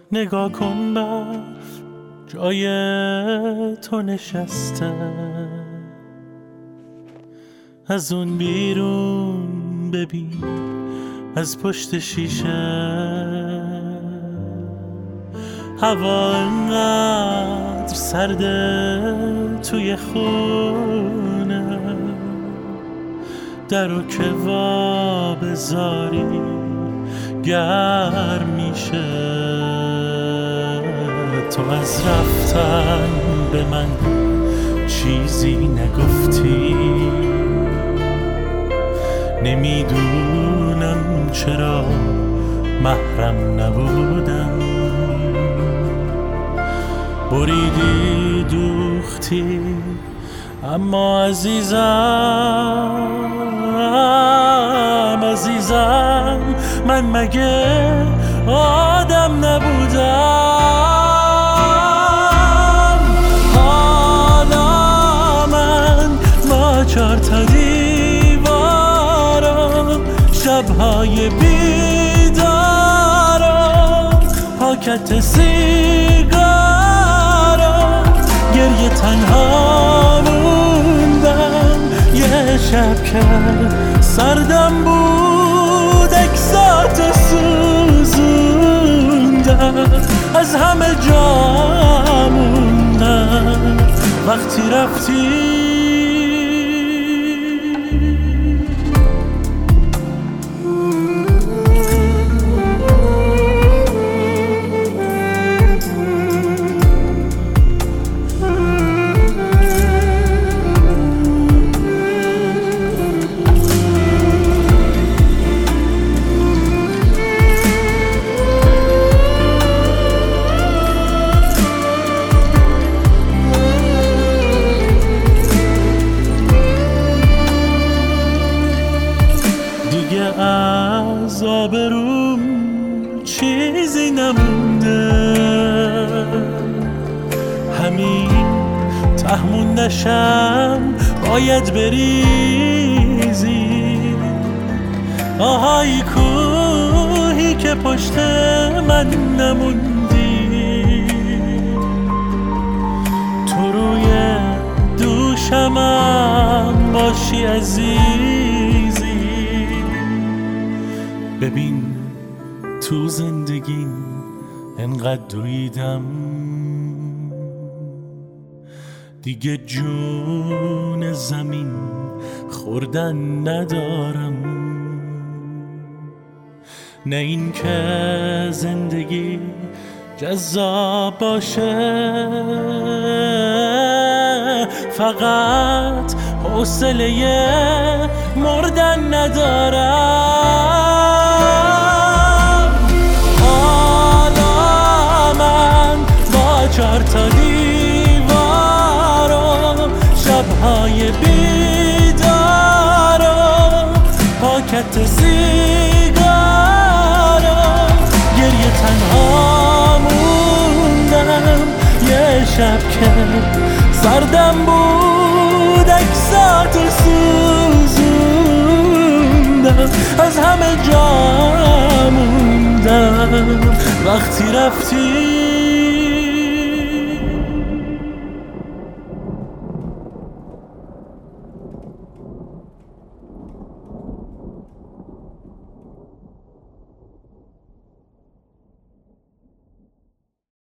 نگاه کن برف جای تو نشسته، از اون بیرون ببین از پشت شیشه هوا انقدر سرده توی خونه، درو که وا بذاری گرم میشه. تو از رفتن به من چیزی نگفتی، نمیدونم چرا محرم نبودم. بریدی دوختی اما عزیزم من مگه آدم نبودم؟ حالا من با 4 تا دیوارم، شبهای بیدارم، پاکت سیگارم، گریه تنها موندم. یه شب که سردم بود اکساتو سوزوندم، از همه جا موندم وقتی رفتی. از آبروم چیزی نمونده، همین تهمون نشم باید بریزی. آهای کوهی که پشت من نموندی، تو روی دوشمم باشی عزیزی. ببین تو زندگیم انقدر دویدم، دیگه جون زمین خوردن ندارم. نه این که زندگی جذاب باشه، فقط حوصله مردن ندارم. حالا من با 4 تا دیوارم، شبهای بیدارم، پاکت سیگارم، گریه تنها موندم. یه شب که سردم بود اکساتو سوزوندم، از همه جا موندم وقتی رفتی.